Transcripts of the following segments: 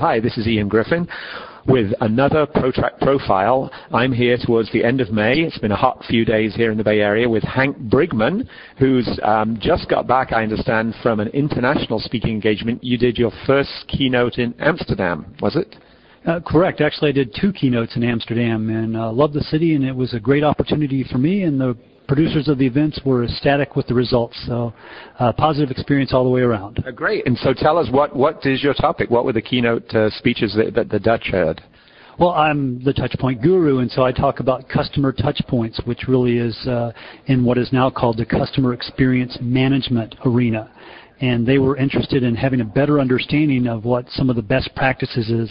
Hi, this is Ian Griffin with another ProTrack Profile. I'm here towards the end of May. It's been a hot few days here in the Bay Area with Hank Brigman, who's just got back, I understand, from an international speaking engagement. You did your first keynote in Amsterdam, was it? Correct. Actually, I did 2 keynotes in Amsterdam and loved the city, and it was a great opportunity for me, and the producers of the events were ecstatic with the results. So positive experience all the way around. Great. And so tell us, what is your topic? What were the keynote speeches that the Dutch heard? Well, I'm the Touchpoint guru, and so I talk about customer touchpoints, which really is in what is now called the customer experience management arena. And they were interested in having a better understanding of what some of the best practices is,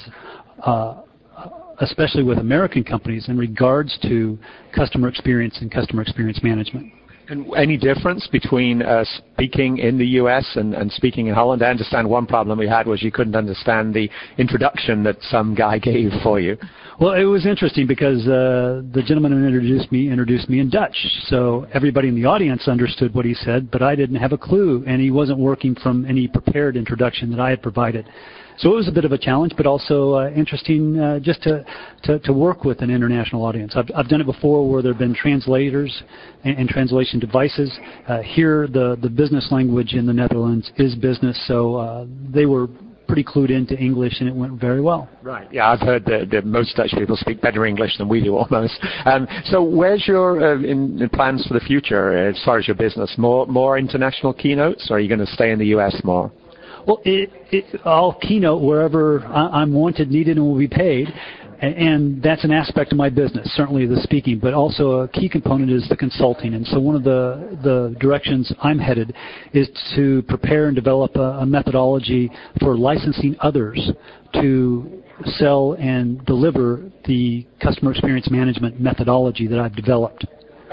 especially with American companies, in regards to customer experience and customer experience management. And any difference between speaking in the U.S. and speaking in Holland? I understand one problem we had was you couldn't understand the introduction that some guy gave for you. Well, it was interesting because the gentleman who introduced me in Dutch. So everybody in the audience understood what he said, but I didn't have a clue, and he wasn't working from any prepared introduction that I had provided. So it was a bit of a challenge, but also interesting just to work with an international audience. I've done it before where there have been translators and translation devices. Here, the business language in the Netherlands is business, so they were pretty clued into English, and it went very well. Right. Yeah, I've heard that most Dutch people speak better English than we do almost. So where's your plans for the future as far as your business? More international keynotes, or are you going to stay in the U.S. more? Well, I'll keynote wherever I'm wanted, needed, and will be paid, and that's an aspect of my business, certainly the speaking, but also a key component is the consulting. And so one of the directions I'm headed is to prepare and develop a methodology for licensing others to sell and deliver the customer experience management methodology that I've developed.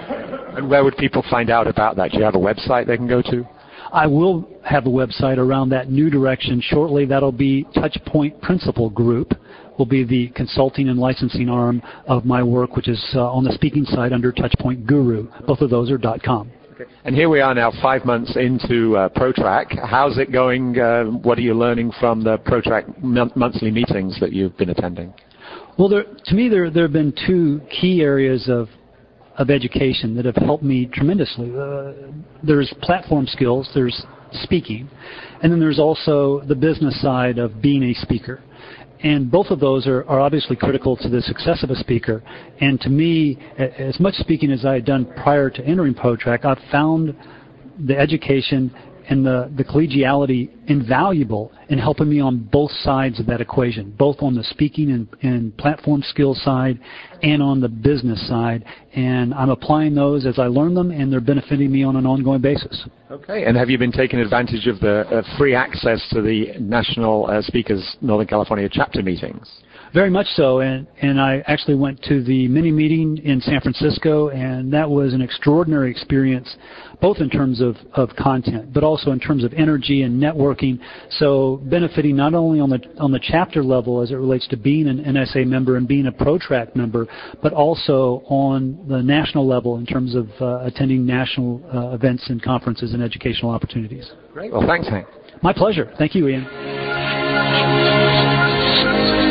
And where would people find out about that? Do you have a website they can go to? I will have a website around that new direction shortly. That'll be Touchpoint Principal Group, will be the consulting and licensing arm of my work, which is on the speaking side under Touchpoint Guru. Both of those are .com. Okay. And here we are now 5 months into ProTrack. How's it going? What are you learning from the ProTrack monthly meetings that you've been attending? Well, to me, there have been 2 key areas of education that have helped me tremendously. There's platform skills, there's speaking, and then there's also the business side of being a speaker. And both of those are obviously critical to the success of a speaker. And to me, as much speaking as I had done prior to entering ProTrack, I've found the education and the collegiality invaluable in helping me on both sides of that equation, both on the speaking and platform skills side and on the business side. And I'm applying those as I learn them, and they're benefiting me on an ongoing basis. Okay. And have you been taking advantage of the free access to the National Speakers Northern California chapter meetings? Very much so, and I actually went to the mini meeting in San Francisco, and that was an extraordinary experience, both in terms of content, but also in terms of energy and networking. So benefiting not only on the chapter level as it relates to being an NSA member and being a ProTrack member, but also on the national level in terms of attending national events and conferences and educational opportunities. Great. Well, thanks, Hank. My pleasure. Thank you, Ian.